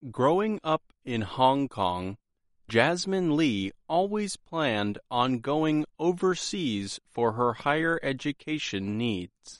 Growing up in Hong Kong, Jasmine Lee always planned on going overseas for her higher education needs.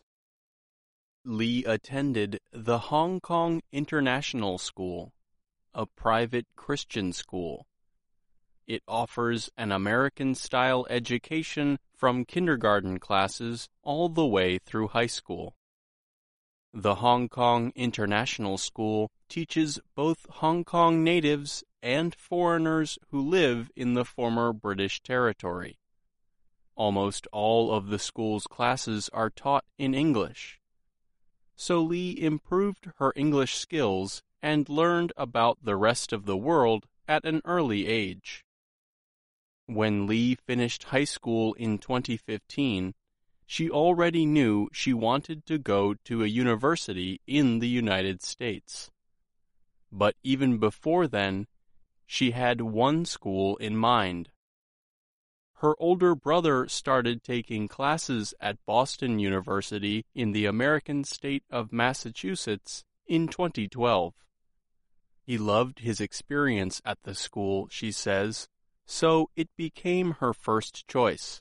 Lee attended the Hong Kong International School, a private Christian school. It offers an American-style education from kindergarten classes all the way through high school. The Hong Kong International School teaches both Hong Kong natives and foreigners who live in the former British territory. Almost all of the school's classes are taught in English. So Lee improved her English skills and learned about the rest of the world at an early age. When Lee finished high school in 2015, she already knew she wanted to go to a university in the United States. But even before then, she had one school in mind. Her older brother started taking classes at Boston University in the American state of Massachusetts in 2012. He loved his experience at the school, she says, so it became her first choice.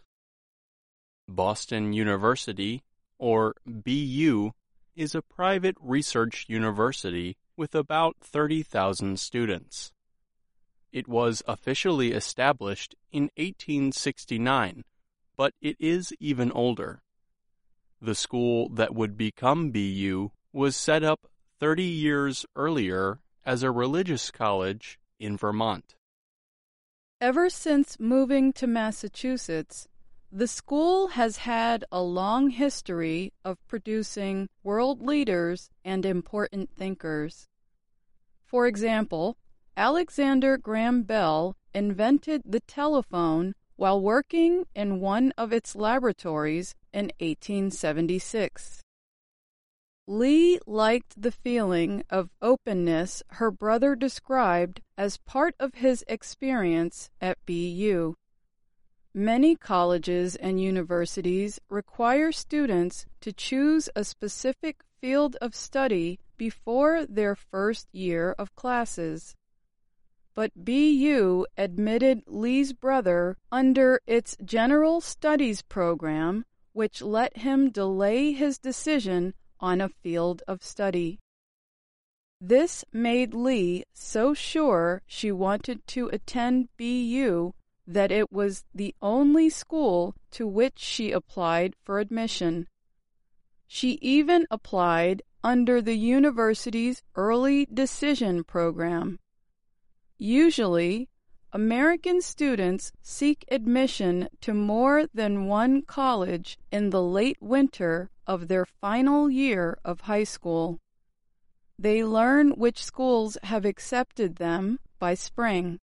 Boston University, or BU, is a private research university with about 30,000 students. It was officially established in 1869, but it is even older. The school that would become BU was set up 30 years earlier as a religious college in Vermont. Ever since moving to Massachusetts, the school has had a long history of producing world leaders and important thinkers. For example, Alexander Graham Bell invented the telephone while working in one of its laboratories in 1876. Lee liked the feeling of openness her brother described as part of his experience at BU. Many colleges and universities require students to choose a specific field of study before their first year of classes. But BU admitted Lee's brother under its General Studies program, which let him delay his decision on a field of study. This made Lee so sure she wanted to attend BU that it was the only school to which she applied for admission. She even applied under the university's Early Decision program. Usually, American students seek admission to more than one college in the late winter of their final year of high school. They learn which schools have accepted them by spring.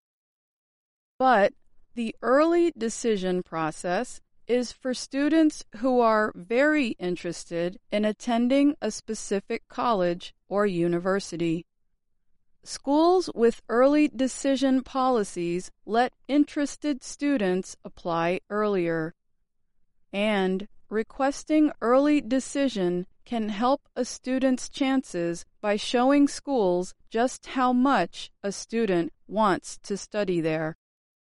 But the early decision process is for students who are very interested in attending a specific college or university. Schools with early decision policies let interested students apply earlier, and requesting early decision can help a student's chances by showing schools just how much a student wants to study there.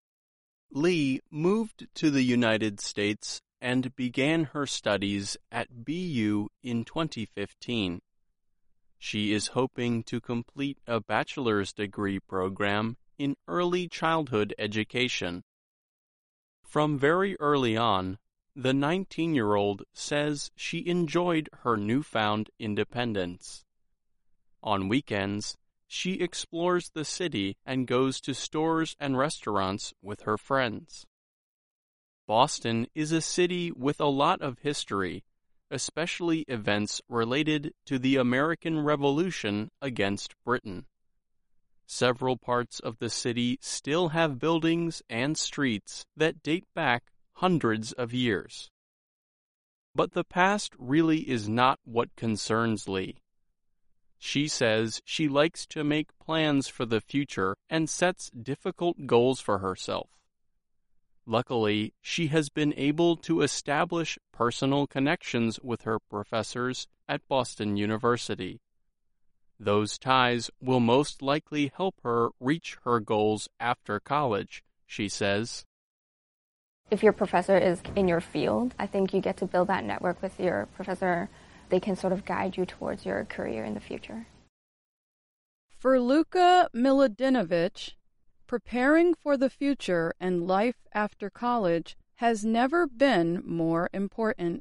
Lee moved to the United States and began her studies at BU in 2015. She is hoping to complete a bachelor's degree program in early childhood education. From very early on, the 19-year-old says she enjoyed her newfound independence. On weekends, she explores the city and goes to stores and restaurants with her friends. Boston is a city with a lot of history, especially events related to the American Revolution against Britain. Several parts of the city still have buildings and streets that date back hundreds of years. But the past really is not what concerns Lee. She says she likes to make plans for the future and sets difficult goals for herself. Luckily, she has been able to establish personal connections with her professors at Boston University. Those ties will most likely help her reach her goals after college, she says. If your professor is in your field, I think you get to build that network with your professor. They can sort of guide you towards your career in the future. For Luka Milutinovic, preparing for the future and life after college has never been more important.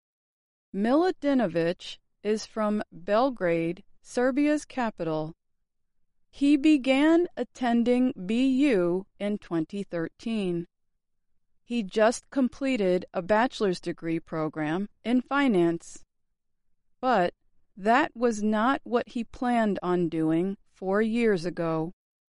Milutinovic is from Belgrade, Serbia's capital. He began attending BU in 2013. He just completed a bachelor's degree program in finance. But that was not what he planned on doing 4 years ago.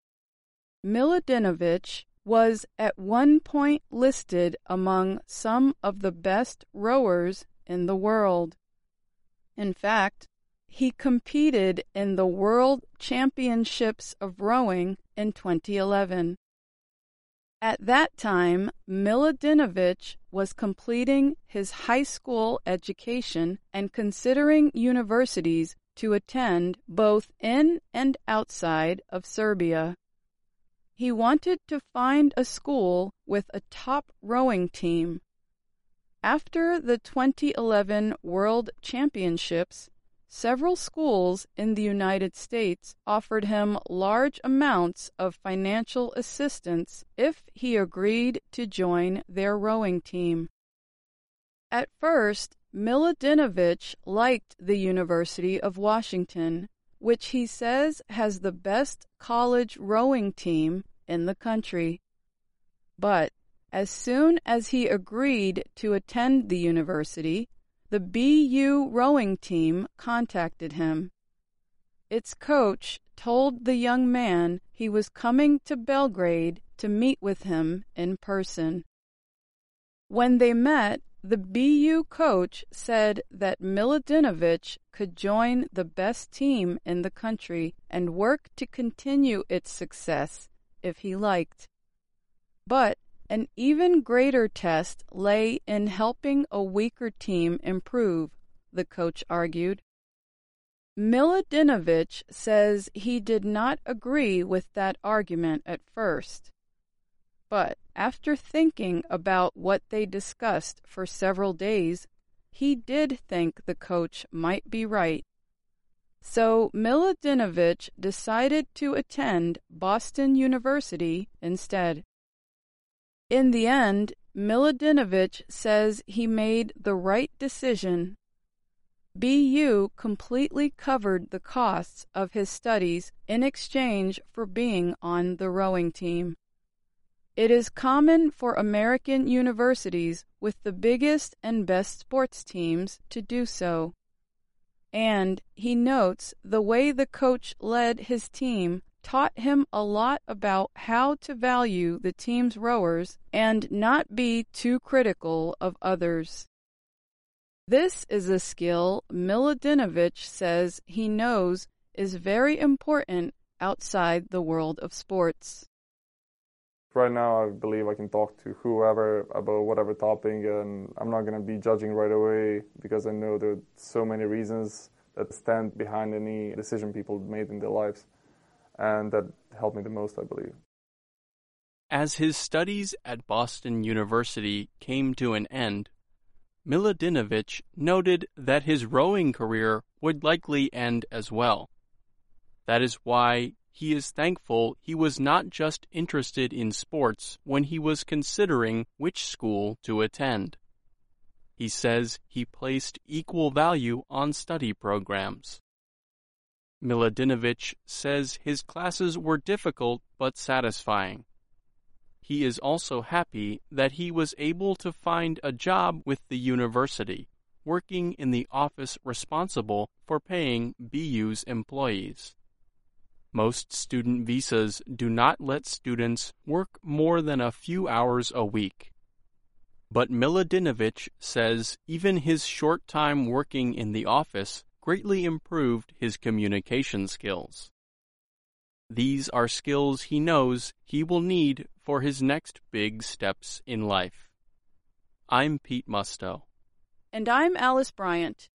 Milutinovic was at one point listed among some of the best rowers in the world. In fact, he competed in the World Championships of Rowing in 2011. At that time, Milutinovic was completing his high school education and considering universities to attend both in and outside of Serbia. He wanted to find a school with a top rowing team. After the 2011 World Championships, several schools in the United States offered him large amounts of financial assistance if he agreed to join their rowing team. At first, Milutinovic liked the University of Washington, which he says has the best college rowing team in the country. But as soon as he agreed to attend the university, the BU rowing team contacted him. Its coach told the young man he was coming to Belgrade to meet with him in person. When they met, the BU coach said that Milutinovic could join the best team in the country and work to continue its success if he liked. But an even greater test lay in helping a weaker team improve, the coach argued. Milutinovic says he did not agree with that argument at first. But after thinking about what they discussed for several days, he did think the coach might be right. So Milutinovic decided to attend Boston University instead. In the end, Milutinovic says he made the right decision. BU completely covered the costs of his studies in exchange for being on the rowing team. It is common for American universities with the biggest and best sports teams to do so. And he notes the way the coach led his team taught him a lot about how to value the team's rowers and not be too critical of others. This is a skill Milutinovic says he knows is very important outside the world of sports. Right now, I believe I can talk to whoever about whatever topic, and I'm not going to be judging right away because I know there are so many reasons that stand behind any decision people made in their lives, and that helped me the most, I believe. As his studies at Boston University came to an end, Milutinovic noted that his rowing career would likely end as well. That is why he is thankful he was not just interested in sports when he was considering which school to attend. He says he placed equal value on study programs. Milutinovic says his classes were difficult but satisfying. He is also happy that he was able to find a job with the university, working in the office responsible for paying BU's employees. Most student visas do not let students work more than a few hours a week. But Milutinovic says even his short time working in the office greatly improved his communication skills. These are skills he knows he will need for his next big steps in life. I'm Pete Musto. And I'm Alice Bryant.